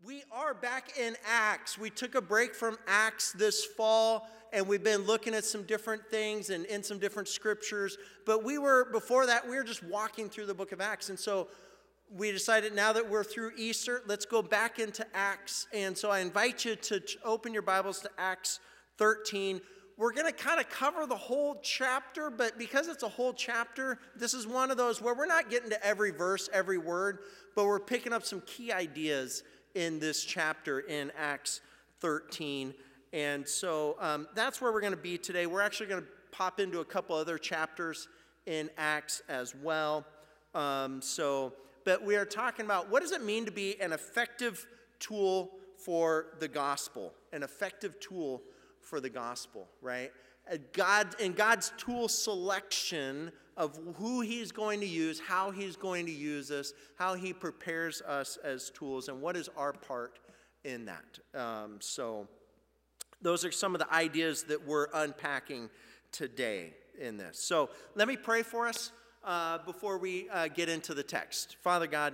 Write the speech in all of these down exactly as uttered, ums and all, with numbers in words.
We are back in Acts. We took a break from Acts this fall, and we've been looking at some different things and in some different scriptures. But we were, before that, we were just walking through the book of Acts. And so we decided now that we're through Easter, let's go back into Acts. And so I invite you to open your Bibles to Acts thirteen. We're going to kind of cover the whole chapter, but because it's a whole chapter, this is one of those where we're not getting to every verse, every word, but we're picking up some key ideas in this chapter in Acts thirteen. And so um, that's where we're going to be today. We're actually going to pop into a couple other chapters in Acts as well. Um, so, but we are talking about what does it mean to be an effective tool for the gospel, an effective tool for the gospel, right? God, in God's tool selection of who he's going to use, how he's going to use us, how he prepares us as tools, and what is our part in that. Um, so those are some of the ideas that we're unpacking today in this. So let me pray for us uh, before we uh, get into the text. Father God,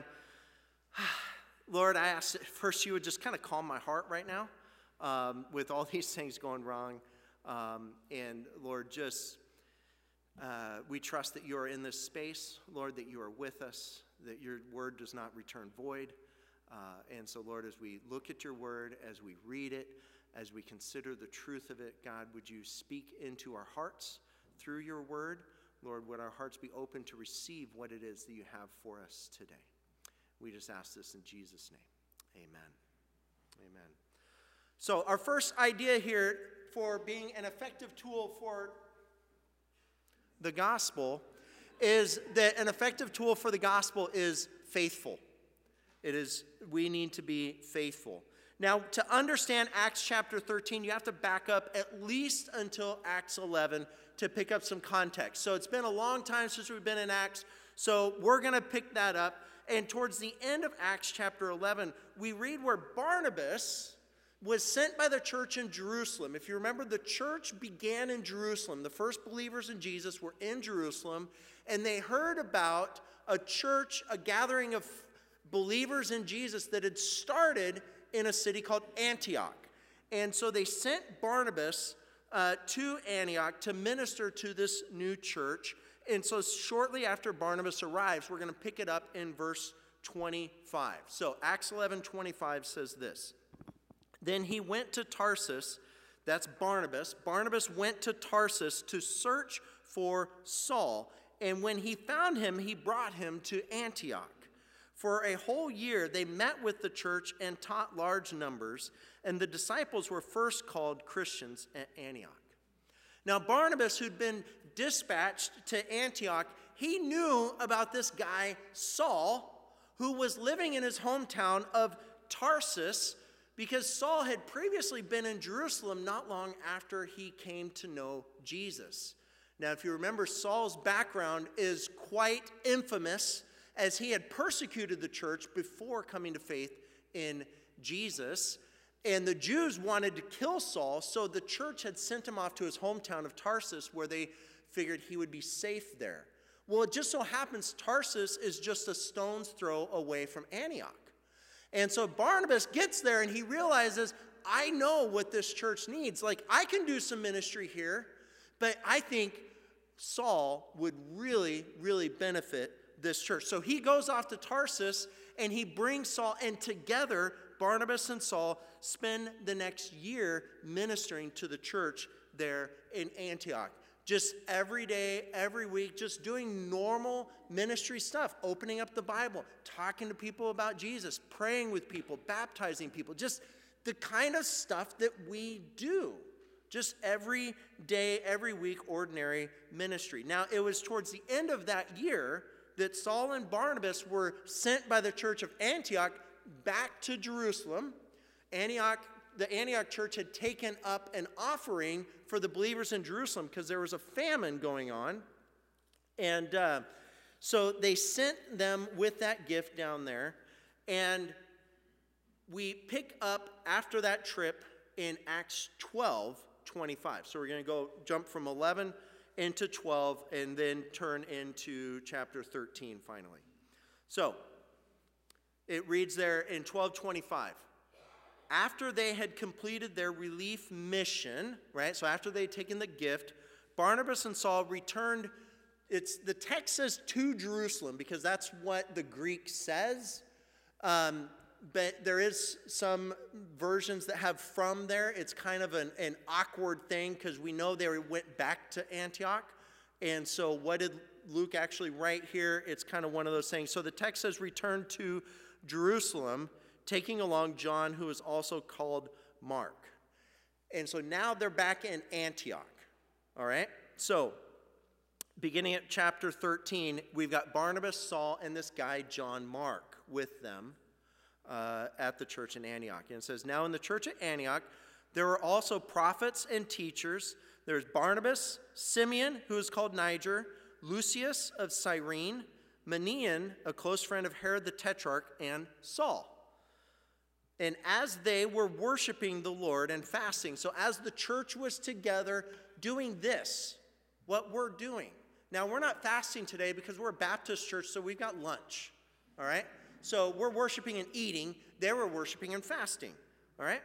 Lord, I ask that first you would just kind of calm my heart right now um, with all these things going wrong. Um, and Lord, just uh, we trust that you are in this space, Lord, that you are with us, that your word does not return void. Uh, and so, Lord, as we look at your word, as we read it, as we consider the truth of it, God, would you speak into our hearts through your word? Lord, would our hearts be open to receive what it is that you have for us today? We just ask this in Jesus' name. Amen. Amen. So our first idea here for being an effective tool for the gospel is that an effective tool for the gospel is faithful. It is, we need to be faithful. Now, to understand Acts chapter thirteen, you have to back up at least until Acts eleven to pick up some context. So it's been a long time since we've been in Acts, so we're going to pick that up. And towards the end of Acts chapter eleven, we read where Barnabas was sent by the church in Jerusalem. If you remember, the church began in Jerusalem. The first believers in Jesus were in Jerusalem, and they heard about a church, a gathering of believers in Jesus that had started in a city called Antioch. And so they sent Barnabas uh, to Antioch to minister to this new church. And so shortly after Barnabas arrives, we're going to pick it up in verse twenty-five. So Acts eleven twenty-five says this. Then he went to Tarsus, that's Barnabas. Barnabas went to Tarsus to search for Saul, and when he found him, he brought him to Antioch. For a whole year they met with the church and taught large numbers, and the disciples were first called Christians at Antioch. Now Barnabas, who'd been dispatched to Antioch, he knew about this guy Saul, who was living in his hometown of Tarsus, because Saul had previously been in Jerusalem not long after he came to know Jesus. Now, if you remember, Saul's background is quite infamous, as he had persecuted the church before coming to faith in Jesus. And the Jews wanted to kill Saul, so the church had sent him off to his hometown of Tarsus, where they figured he would be safe there. Well, it just so happens Tarsus is just a stone's throw away from Antioch. And so Barnabas gets there and he realizes, I know what this church needs. Like, I can do some ministry here, but I think Saul would really, really benefit this church. So he goes off to Tarsus and he brings Saul, and together Barnabas and Saul spend the next year ministering to the church there in Antioch. Just every day, every week, just doing normal ministry stuff, opening up the Bible, talking to people about Jesus, praying with people, baptizing people, just the kind of stuff that we do. Just every day, every week, ordinary ministry. Now, it was towards the end of that year that Saul and Barnabas were sent by the church of Antioch back to Jerusalem. Antioch The Antioch church had taken up an offering for the believers in Jerusalem because there was a famine going on. And uh, so they sent them with that gift down there. And we pick up after that trip in Acts twelve twenty-five. So we're going to go jump from eleven into twelve and then turn into chapter thirteen finally. So it reads there in twelve twenty-five. after they had completed their relief mission, right? So after they had taken the gift, Barnabas and Saul returned. It's the text says to Jerusalem because that's what the Greek says. Um, but there is some versions that have from there. It's kind of an, an awkward thing because we know they went back to Antioch. And so what did Luke actually write here? It's kind of one of those things. So the text says return to Jerusalem, taking along John, who is also called Mark. And so now they're back in Antioch. All right? So beginning at chapter thirteen, we've got Barnabas, Saul, and this guy, John Mark, with them uh, at the church in Antioch. And it says, now in the church at Antioch, there were also prophets and teachers. There's Barnabas, Simeon, who is called Niger, Lucius of Cyrene, Manaen, a close friend of Herod the Tetrarch, and Saul. And as they were worshiping the Lord and fasting, so as the church was together doing this, what we're doing. Now, we're not fasting today because we're a Baptist church, so we've got lunch, all right? So we're worshiping and eating. They were worshiping and fasting, all right?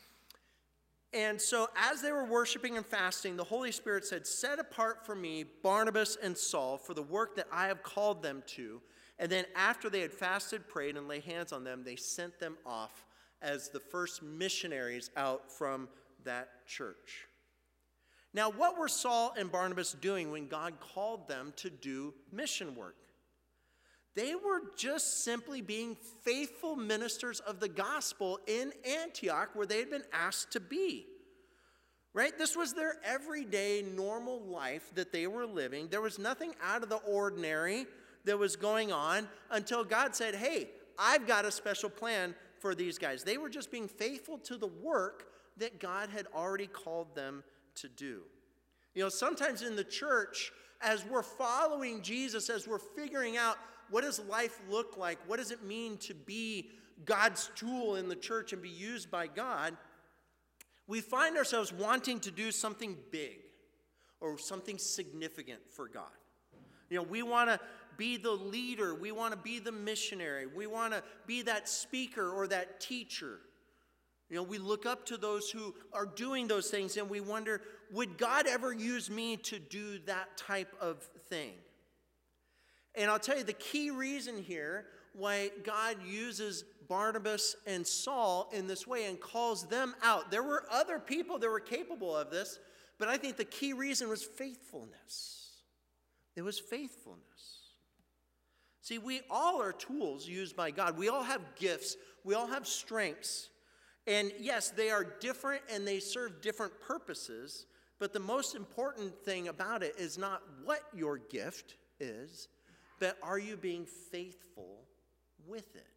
And so as they were worshiping and fasting, the Holy Spirit said, set apart for me Barnabas and Saul for the work that I have called them to. And then after they had fasted, prayed, and laid hands on them, they sent them off as the first missionaries out from that church. Now, what were Saul and Barnabas doing when God called them to do mission work? They were just simply being faithful ministers of the gospel in Antioch, where they had been asked to be. Right? This was their everyday, normal life that they were living. There was nothing out of the ordinary that was going on until God said, hey, I've got a special plan for these guys. They were just being faithful to the work that God had already called them to do. You know, sometimes in the church, as we're following Jesus, as we're figuring out what does life look like, what does it mean to be God's tool in the church and be used by God, we find ourselves wanting to do something big or something significant for God. You know, we want to be the leader. We want to be the missionary. We want to be that speaker or that teacher. You know, we look up to those who are doing those things and we wonder, would God ever use me to do that type of thing? And I'll tell you the key reason here why God uses Barnabas and Saul in this way and calls them out. There were other people that were capable of this, but I think the key reason was faithfulness. It was faithfulness. See, we all are tools used by God. We all have gifts. We all have strengths. And yes, they are different and they serve different purposes, but the most important thing about it is not what your gift is, but are you being faithful with it?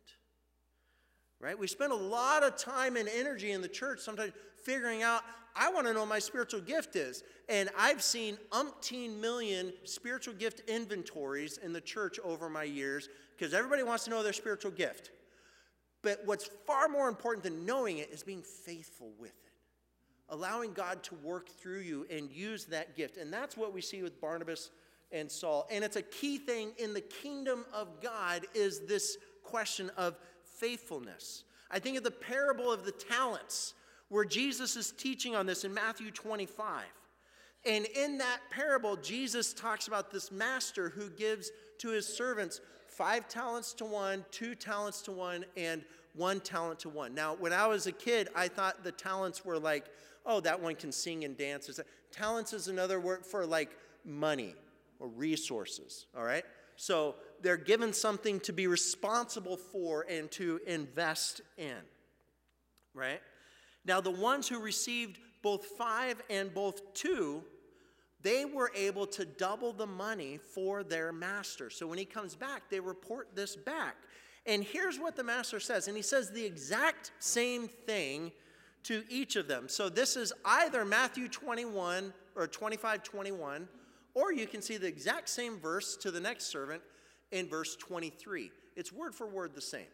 Right? We spend a lot of time and energy in the church sometimes figuring out, I want to know what my spiritual gift is. And I've seen umpteen million spiritual gift inventories in the church over my years because everybody wants to know their spiritual gift. But what's far more important than knowing it is being faithful with it. Allowing God to work through you and use that gift. And that's what we see with Barnabas and Saul. And it's a key thing in the kingdom of God is this question of faithfulness. I think of the parable of the talents where Jesus is teaching on this in Matthew twenty-five. And in that parable, Jesus talks about this master who gives to his servants five talents to one, two talents to one, and one talent to one. Now, when I was a kid, I thought the talents were like, oh, that one can sing and dance. Talents is another word for like money or resources, all right? So they're given something to be responsible for and to invest in, right? Now, the ones who received both five and both two, they were able to double the money for their master. So when he comes back, they report this back. And here's what the master says. And he says the exact same thing to each of them. So this is either Matthew twenty-one or twenty-five twenty-one, or you can see the exact same verse to the next servant in verse twenty-three. It's word for word the same,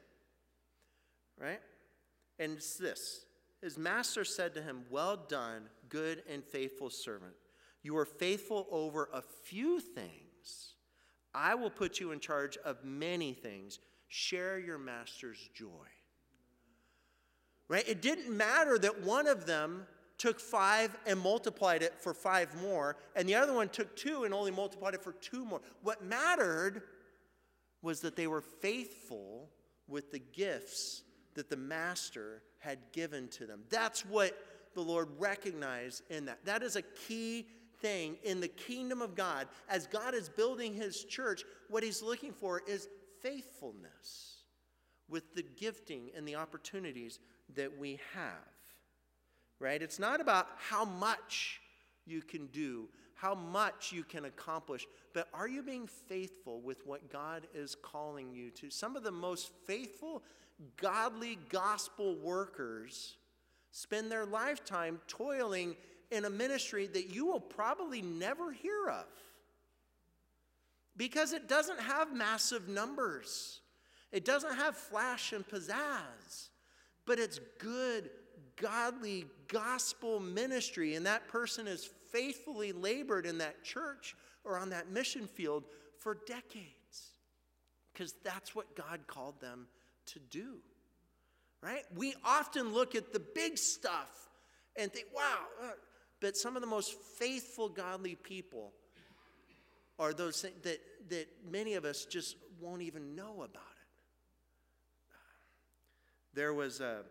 right? And it's this. His master said to him, well done, good and faithful servant. You are faithful over a few things. I will put you in charge of many things. Share your master's joy. right? It didn't matter that one of them took five and multiplied it for five more, and the other one took two and only multiplied it for two more. What mattered was that they were faithful with the gifts that the master had given to them. That's what the Lord recognized in that. That is a key thing in the kingdom of God. As God is building his church, what he's looking for is faithfulness with the gifting and the opportunities that we have. Right? It's not about how much you can do, how much you can accomplish, but are you being faithful with what God is calling you to? Some of the most faithful, godly gospel workers spend their lifetime toiling in a ministry that you will probably never hear of, because it doesn't have massive numbers. It doesn't have flash and pizzazz, but it's good, godly gospel ministry, and that person has faithfully labored in that church or on that mission field for decades, because that's what God called them to do, right? We often look at the big stuff and think, wow, uh, but some of the most faithful godly people are those things that, that many of us just won't even know about it. There was a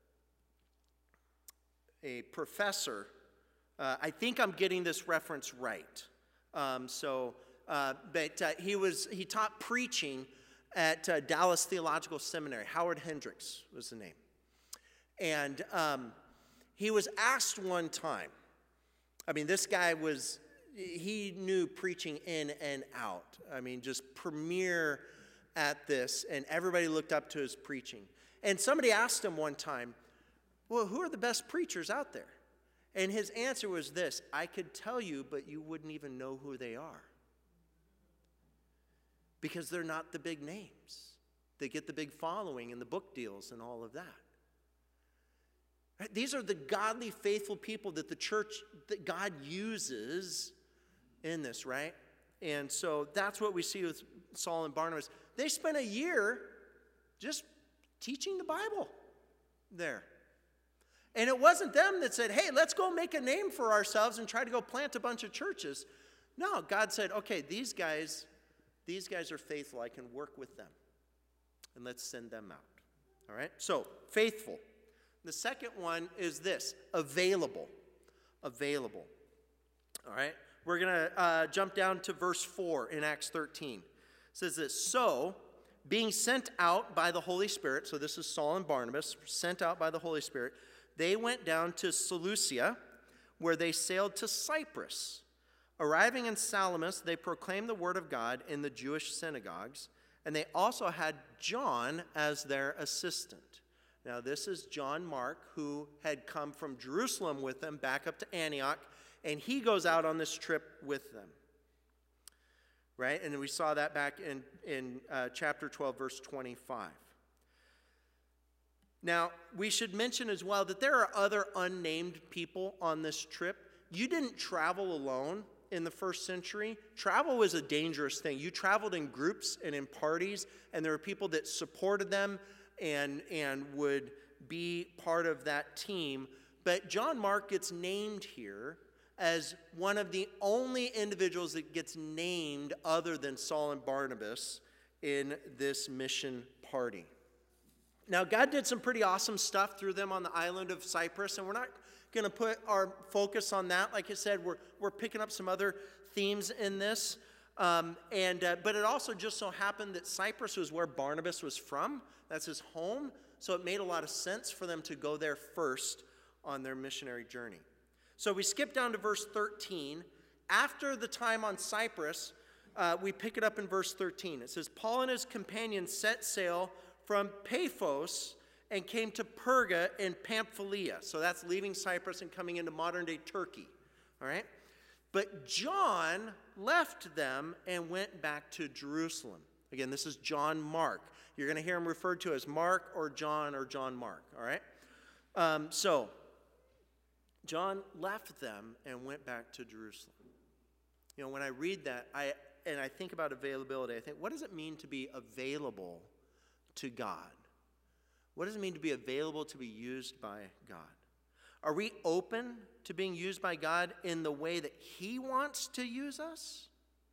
a professor, uh, I think I'm getting this reference right. Um, so, uh, but uh, he was he taught preaching at uh, Dallas Theological Seminary. Howard Hendricks was the name, and um, he was asked one time. I mean, this guy was he knew preaching in and out. I mean, just premier at this, and everybody looked up to his preaching. And somebody asked him one time, well, who are the best preachers out there? And his answer was this: I could tell you, but you wouldn't even know who they are. Because they're not the big names. They get the big following and the book deals and all of that. Right? These are the godly, faithful people that the church, that God uses in this, right? And so that's what we see with Saul and Barnabas. They spent a year just teaching the Bible there. And it wasn't them that said, hey, let's go make a name for ourselves and try to go plant a bunch of churches. No, God said, okay, these guys, these guys are faithful. I can work with them. And let's send them out. All right? So, faithful. The second one is this: available. Available. All right? We're going to uh, jump down to verse four in Acts thirteen. It says this: so, being sent out by the Holy Spirit, so this is Saul and Barnabas, sent out by the Holy Spirit, they went down to Seleucia, where they sailed to Cyprus. Arriving in Salamis, they proclaimed the word of God in the Jewish synagogues, and they also had John as their assistant. Now, this is John Mark, who had come from Jerusalem with them back up to Antioch, and he goes out on this trip with them. Right? And we saw that back in, in uh, chapter twelve, verse twenty-five. Now, we should mention as well that there are other unnamed people on this trip. You didn't travel alone in the first century. Travel was a dangerous thing. You traveled in groups and in parties, and there were people that supported them and, and would be part of that team. But John Mark gets named here as one of the only individuals that gets named other than Saul and Barnabas in this mission party. Now, God did some pretty awesome stuff through them on the island of Cyprus, and we're not going to put our focus on that. Like I said, we're, we're picking up some other themes in this. Um, and uh, but it also just so happened that Cyprus was where Barnabas was from. That's his home. So it made a lot of sense for them to go there first on their missionary journey. So we skip down to verse thirteen. After the time on Cyprus, uh, we pick it up in verse thirteen. It says, Paul and his companions set sail from Paphos and came to Perga in Pamphylia. So that's leaving Cyprus and coming into modern-day Turkey. All right? But John left them and went back to Jerusalem. Again, this is John Mark. You're going to hear him referred to as Mark or John or John Mark. All right? Um, so, John left them and went back to Jerusalem. You know, when I read that, I and I think about availability, I think, what does it mean to be available to God? What does it mean to be available to be used by God? Are we open to being used by God in the way that he wants to use us?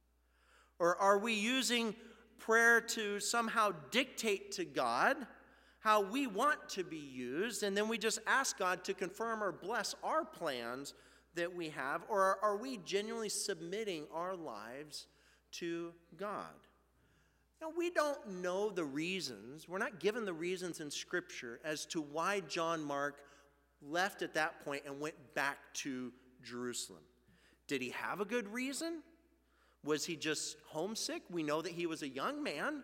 Or are we using prayer to somehow dictate to God how we want to be used, and then we just ask God to confirm or bless our plans that we have? Or are we genuinely submitting our lives to God? Now, we don't know the reasons. We're not given the reasons in Scripture as to why John Mark left at that point and went back to Jerusalem. Did he have a good reason? Was he just homesick? We know that he was a young man.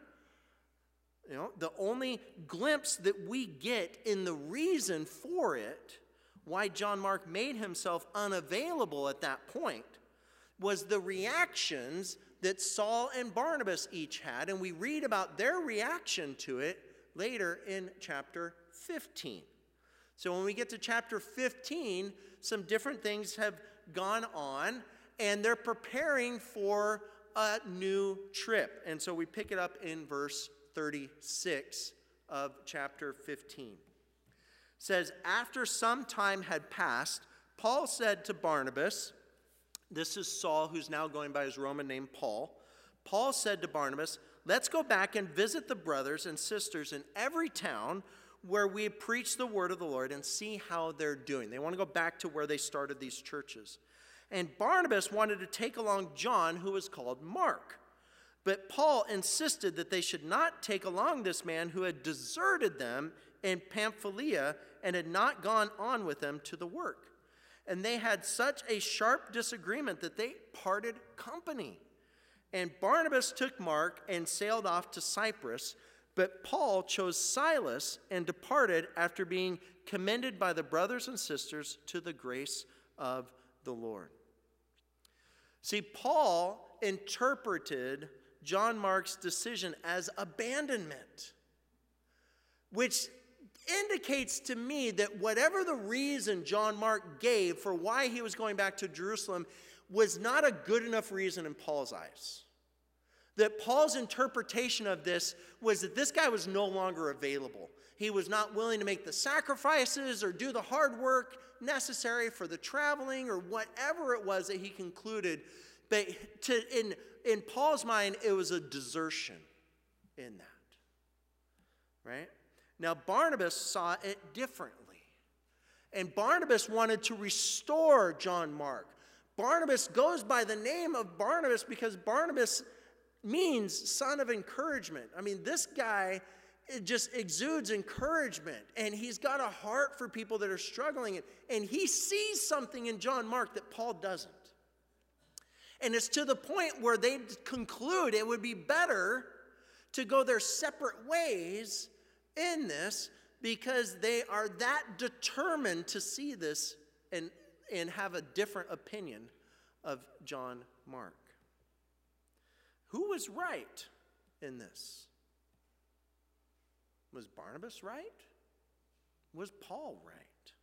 You know, the only glimpse that we get in the reason for it, why John Mark made himself unavailable at that point, was the reactions that Saul and Barnabas each had. And we read about their reaction to it later in chapter fifteen. So when we get to chapter fifteen, some different things have gone on, and they're preparing for a new trip. And so we pick it up in verse thirty-six of chapter fifteen. It says, after some time had passed, Paul said to Barnabas, this is Saul, who's now going by his Roman name Paul. Paul said to Barnabas, let's go back and visit the brothers and sisters in every town where we preach the word of the Lord and see how they're doing. They want to go back to where they started these churches. And Barnabas wanted to take along John, who was called Mark. But Paul insisted that they should not take along this man who had deserted them in Pamphylia and had not gone on with them to the work. And they had such a sharp disagreement that they parted company. And Barnabas took Mark and sailed off to Cyprus, but Paul chose Silas and departed after being commended by the brothers and sisters to the grace of the Lord. See, Paul interpreted John Mark's decision as abandonment, which indicates to me that whatever the reason John Mark gave for why he was going back to Jerusalem was not a good enough reason in Paul's eyes. That Paul's interpretation of this was that this guy was no longer available. He was not willing to make the sacrifices or do the hard work necessary for the traveling or whatever it was that he concluded. But to, in, in Paul's mind, it was a desertion in that. Right? Now, Barnabas saw it differently. And Barnabas wanted to restore John Mark. Barnabas goes by the name of Barnabas because Barnabas means son of encouragement. I mean, this guy just exudes encouragement, and he's got a heart for people that are struggling, and, and he sees something in John Mark that Paul doesn't. And it's to the point where they conclude it would be better to go their separate ways in this because they are that determined to see this and, and have a different opinion of John Mark. Who was right in this? Was Barnabas right? Was Paul right?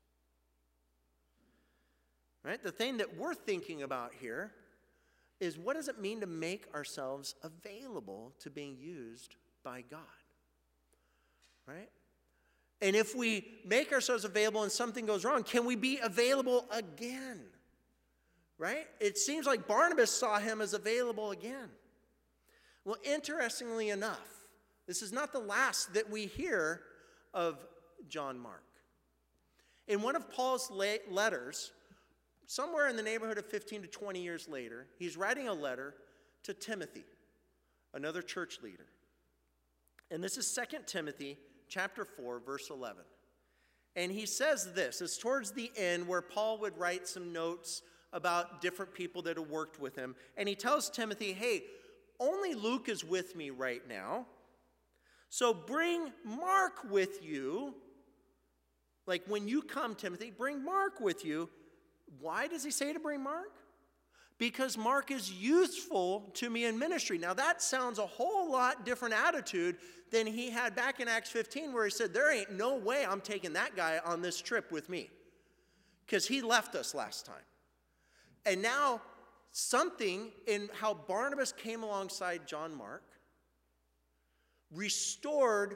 Right? The thing that we're thinking about here is, what does it mean to make ourselves available to being used by God? Right? And if we make ourselves available and something goes wrong, can we be available again? Right? It seems like Barnabas saw him as available again. Well, interestingly enough, this is not the last that we hear of John Mark. In one of Paul's letters, somewhere in the neighborhood of fifteen to twenty years later, he's writing a letter to Timothy, another church leader. And this is Second Timothy chapter four, verse eleven. And he says this. It's towards the end where Paul would write some notes about different people that have worked with him. And he tells Timothy, hey, only Luke is with me right now. So bring Mark with you. Like when you come, Timothy, bring Mark with you. Why does he say to bring Mark? Because Mark is useful to me in ministry. Now that sounds a whole lot different attitude than he had back in Acts fifteen, where he said, there ain't no way I'm taking that guy on this trip with me. Because he left us last time. And now something in how Barnabas came alongside John Mark restored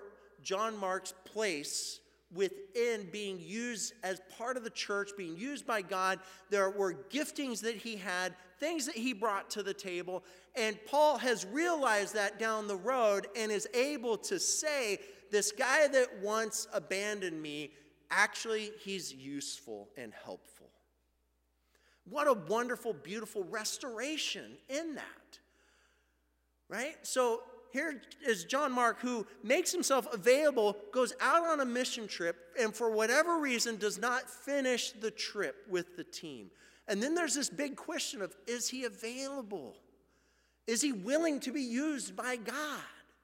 John Mark's place within being used as part of the church, being used by God. There were giftings that he had, things that he brought to the table. And Paul has realized that down the road and is able to say, this guy that once abandoned me, actually, he's useful and helpful. What a wonderful, beautiful restoration in that. Right? So here is John Mark, who makes himself available, goes out on a mission trip, and for whatever reason does not finish the trip with the team. And then there's this big question of, is he available? Is he willing to be used by God?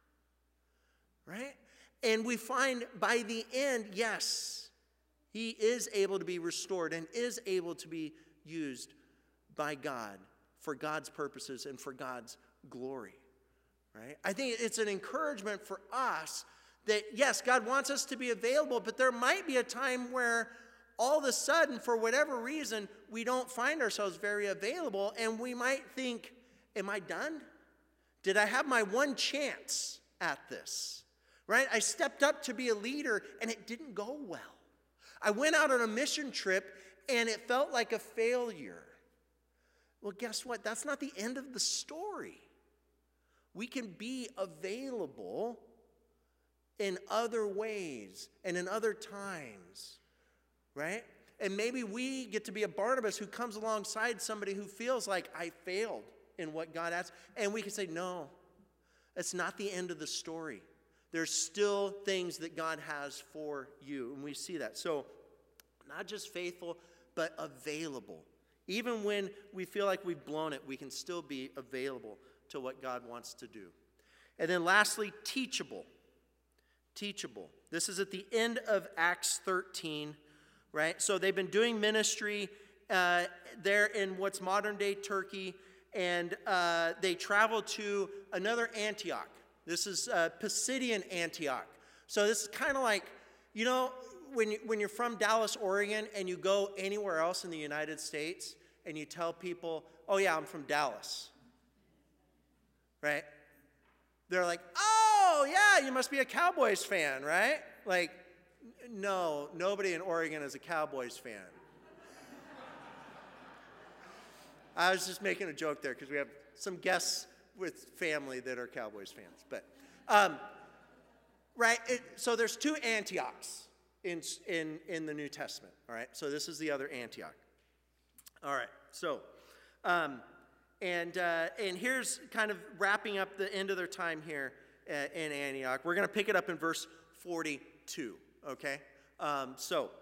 Right? And we find by the end, yes, he is able to be restored and is able to be used by God for God's purposes and for God's glory. Right? I think it's an encouragement for us that, yes, God wants us to be available, but there might be a time where all of a sudden, for whatever reason, we don't find ourselves very available, and we might think, am I done? Did I have my one chance at this? Right? I stepped up to be a leader, and it didn't go well. I went out on a mission trip, and it felt like a failure. Well, guess what? That's not the end of the story. We can be available in other ways and in other times, right? And maybe we get to be a Barnabas who comes alongside somebody who feels like, I failed in what God asked. And we can say, no, that's not the end of the story. There's still things that God has for you. And we see that. So not just faithful, but available. Even when we feel like we've blown it, we can still be available to what God wants to do. And then lastly, teachable. Teachable. This is at the end of Acts thirteen, right? So they've been doing ministry uh, there in what's modern-day Turkey, and uh, they traveled to another Antioch. This is uh, Pisidian Antioch. So this is kind of like, you know, when, you, when you're from Dallas, Oregon, and you go anywhere else in the United States, and you tell people, oh yeah, I'm from Dallas. Right? They're like, oh, yeah, you must be a Cowboys fan, right? Like, no, nobody in Oregon is a Cowboys fan. I was just making a joke there because we have some guests with family that are Cowboys fans. But, um, right, it, so there's two Antiochs in, in, in the New Testament, all right? So this is the other Antioch. All right, so... Um, And uh, and here's kind of wrapping up the end of their time here uh, in Antioch. We're going to pick it up in verse forty-two, okay? Um, so,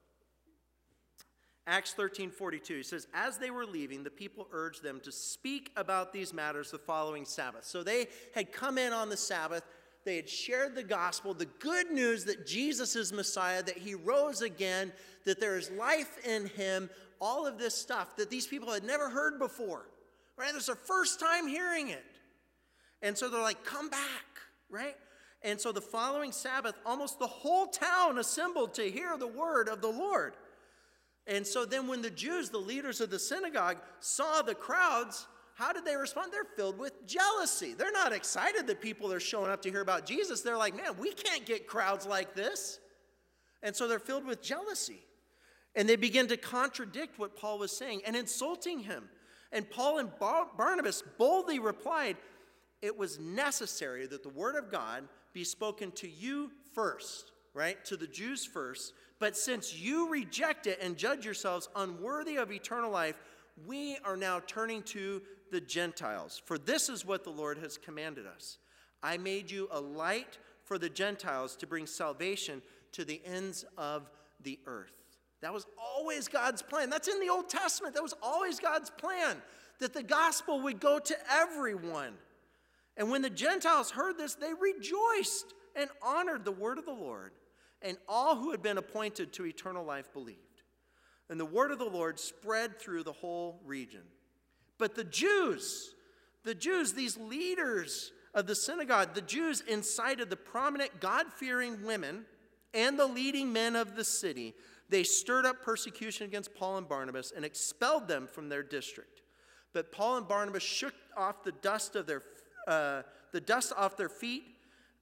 Acts thirteen forty-two, he says, as they were leaving, the people urged them to speak about these matters the following Sabbath. So they had come in on the Sabbath. They had shared the gospel, the good news that Jesus is Messiah, that he rose again, that there is life in him, all of this stuff that these people had never heard before. Right? It's their first time hearing it. And so they're like, come back, right? And so the following Sabbath, almost the whole town assembled to hear the word of the Lord. And so then when the Jews, the leaders of the synagogue, saw the crowds, how did they respond? They're filled with jealousy. They're not excited that people are showing up to hear about Jesus. They're like, man, we can't get crowds like this. And so they're filled with jealousy. And they begin to contradict what Paul was saying and insulting him. And Paul and Bar- Barnabas boldly replied, it was necessary that the word of God be spoken to you first, right? To the Jews first. But since you reject it and judge yourselves unworthy of eternal life, we are now turning to the Gentiles. For this is what the Lord has commanded us. I made you a light for the Gentiles to bring salvation to the ends of the earth. That was always God's plan. That's in the Old Testament. That was always God's plan, that the gospel would go to everyone. And when the Gentiles heard this, they rejoiced and honored the word of the Lord. And all who had been appointed to eternal life believed. And the word of the Lord spread through the whole region. But the Jews, the Jews, these leaders of the synagogue, the Jews incited the prominent God-fearing women and the leading men of the city. They stirred up persecution against Paul and Barnabas and expelled them from their district. But Paul and Barnabas shook off the dust of their uh, the dust off their feet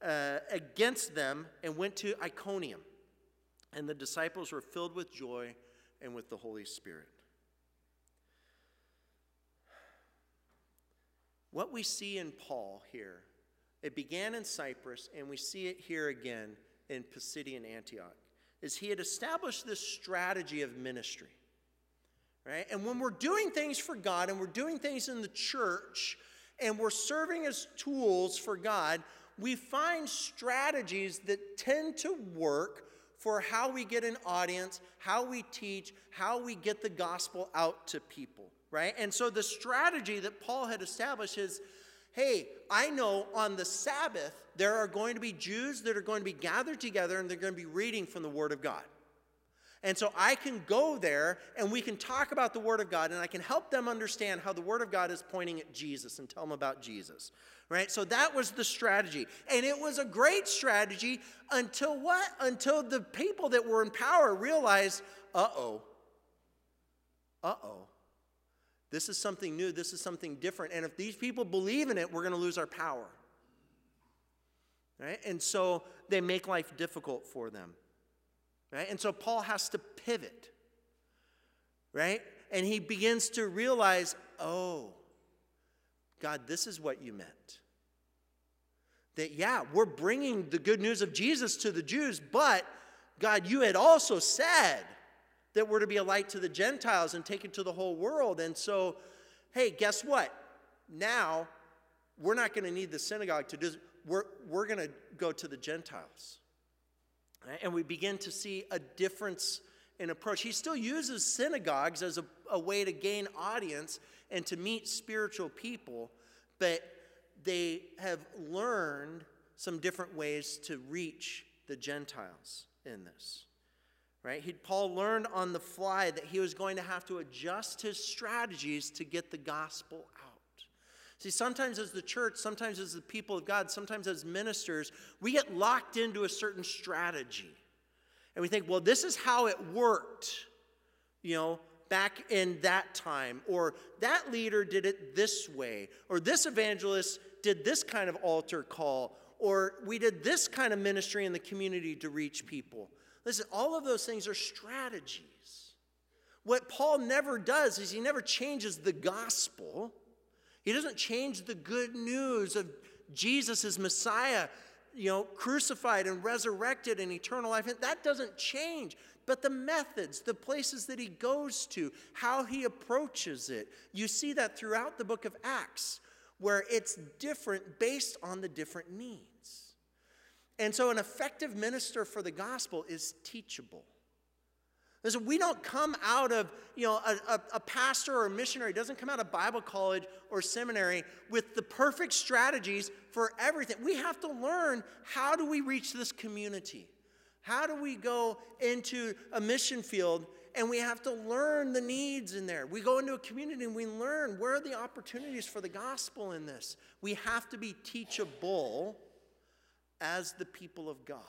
uh, against them and went to Iconium. And the disciples were filled with joy and with the Holy Spirit. What we see in Paul here, it began in Cyprus, and we see it here again in Pisidian Antioch, is he had established this strategy of ministry. Right? And when we're doing things for God, and we're doing things in the church, and we're serving as tools for God, we find strategies that tend to work for how we get an audience, how we teach, how we get the gospel out to people. Right? And so the strategy that Paul had established is, hey, I know on the Sabbath there are going to be Jews that are going to be gathered together and they're going to be reading from the Word of God. And so I can go there and we can talk about the Word of God, and I can help them understand how the Word of God is pointing at Jesus and tell them about Jesus. Right? So that was the strategy. And it was a great strategy until what? Until the people that were in power realized, uh-oh, uh-oh. This is something new. This is something different. And if these people believe in it, we're going to lose our power. Right? And so they make life difficult for them. Right? And so Paul has to pivot. Right? And he begins to realize, oh, God, this is what you meant. That, yeah, we're bringing the good news of Jesus to the Jews, but, God, you had also said that we're to be a light to the Gentiles and take it to the whole world. And so, hey, guess what? Now, we're not going to need the synagogue to do this. We're, we're going to go to the Gentiles. Right? And we begin to see a difference in approach. He still uses synagogues as a, a way to gain audience and to meet spiritual people, but they have learned some different ways to reach the Gentiles in this. Right? He, Paul learned on the fly that he was going to have to adjust his strategies to get the gospel out. See, sometimes as the church, sometimes as the people of God, sometimes as ministers, we get locked into a certain strategy. And we think, well, this is how it worked, you know, back in that time. Or that leader did it this way. Or this evangelist did this kind of altar call. Or we did this kind of ministry in the community to reach people. Listen, all of those things are strategies. What Paul never does is he never changes the gospel. He doesn't change the good news of Jesus as Messiah, you know, crucified and resurrected in eternal life. That doesn't change. But the methods, the places that he goes to, how he approaches it, you see that throughout the book of Acts, where it's different based on the different needs. And so an effective minister for the gospel is teachable. Listen, we don't come out of, you know, a, a, a pastor or a missionary doesn't come out of Bible college or seminary with the perfect strategies for everything. We have to learn, how do we reach this community? How do we go into a mission field, and we have to learn the needs in there. We go into a community and we learn, where are the opportunities for the gospel in this? We have to be teachable as the people of God.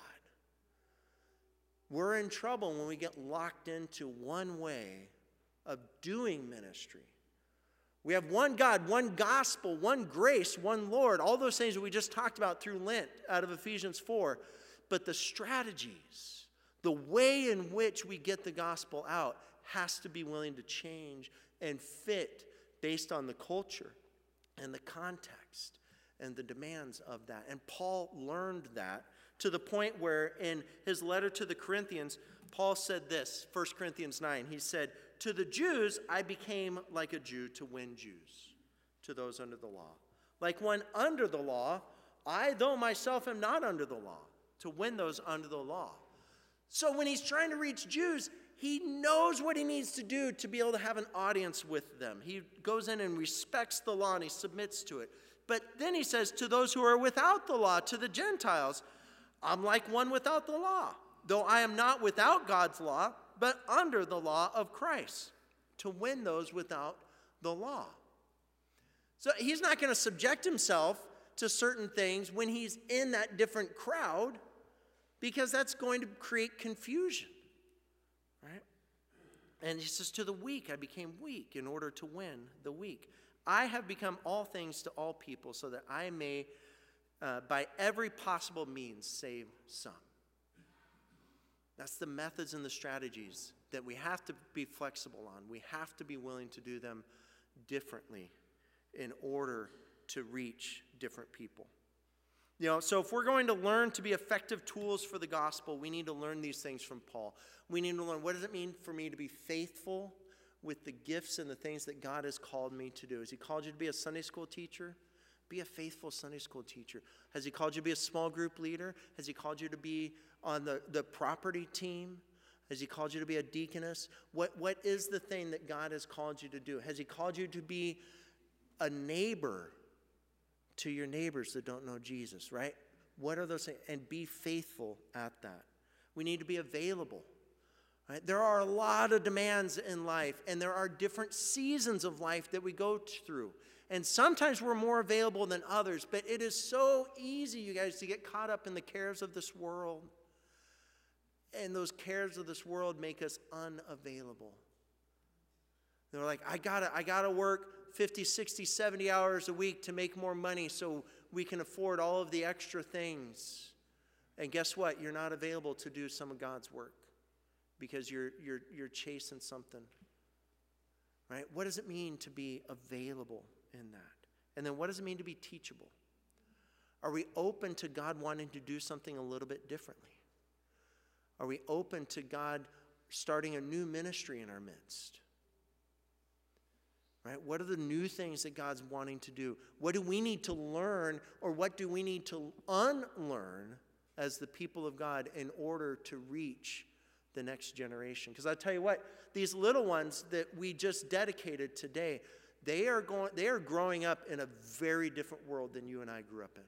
We're in trouble when we get locked into one way of doing ministry. We have one God, one gospel, one grace, one Lord, all those things that we just talked about through Lent out of Ephesians four. But the strategies, the way in which we get the gospel out, has to be willing to change and fit based on the culture and the context and the demands of that. And Paul learned that to the point where in his letter to the Corinthians, Paul said this, First Corinthians nine, he said, "To the Jews I became like a Jew to win Jews, to those under the law. Like one under the law, I, though myself am not under the law, to win those under the law." So when he's trying to reach Jews, he knows what he needs to do to be able to have an audience with them. He goes in and respects the law and he submits to it. But then he says, to those who are without the law, to the Gentiles, I'm like one without the law, though I am not without God's law, but under the law of Christ, to win those without the law. So he's not going to subject himself to certain things when he's in that different crowd, because that's going to create confusion, right? And he says, to the weak I became weak in order to win the weak. I have become all things to all people so that I may uh, by every possible means save some. That's the methods and the strategies that we have to be flexible on. We have to be willing to do them differently in order to reach different people. You know, so if we're going to learn to be effective tools for the gospel, we need to learn these things from Paul. We need to learn, what does it mean for me to be faithful with the gifts and the things that God has called me to do? Has he called you to be a Sunday school teacher? Be a faithful Sunday school teacher. Has he called you to be a small group leader? Has he called you to be on the, the property team? Has he called you to be a deaconess? What, what is the thing that God has called you to do? Has he called you to be a neighbor to your neighbors that don't know Jesus, right? What are those things? And be faithful at that. We need to be available. Right? There are a lot of demands in life, and there are different seasons of life that we go through. And sometimes we're more available than others, but it is so easy, you guys, to get caught up in the cares of this world. And those cares of this world make us unavailable. They're like, I gotta, I gotta work fifty, sixty, seventy hours a week to make more money so we can afford all of the extra things. And guess what? You're not available to do some of God's work because you're, you're, you're chasing something. Right? What does it mean to be available in that? And then what does it mean to be teachable? Are we open to God wanting to do something a little bit differently? Are we open to God starting a new ministry in our midst? Right? What are the new things that God's wanting to do? What do we need to learn, or what do we need to unlearn as the people of God in order to reach the next generation? Because I tell you what, these little ones that we just dedicated today, they are going, they are growing up in a very different world than you and I grew up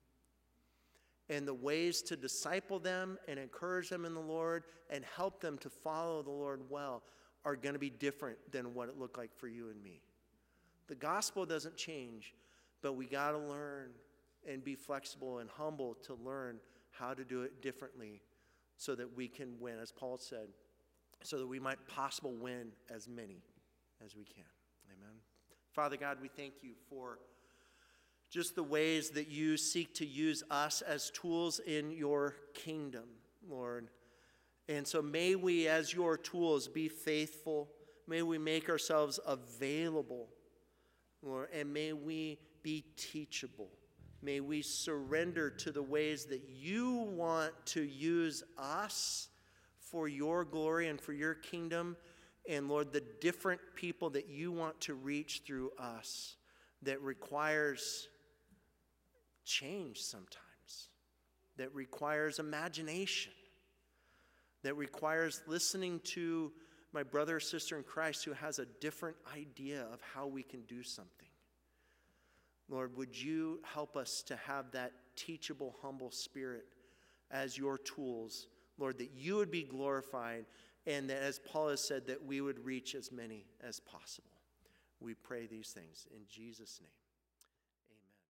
in. And the ways to disciple them and encourage them in the Lord and help them to follow the Lord well are going to be different than what it looked like for you and me. The gospel doesn't change, but we got to learn and be flexible and humble to learn how to do it differently so that we can win, as Paul said, so that we might possibly win as many as we can. Amen. Father God, we thank you for just the ways that you seek to use us as tools in your kingdom, Lord. And so may we, as your tools, be faithful. May we make ourselves available, Lord, and may we be teachable. May we surrender to the ways that you want to use us for your glory and for your kingdom. And Lord, the different people that you want to reach through us that requires change sometimes, that requires imagination, that requires listening to my brother or sister in Christ who has a different idea of how we can do something. Lord, would you help us to have that teachable, humble spirit as your tools, Lord, that you would be glorified, and that, as Paul has said, that we would reach as many as possible. We pray these things in Jesus' name.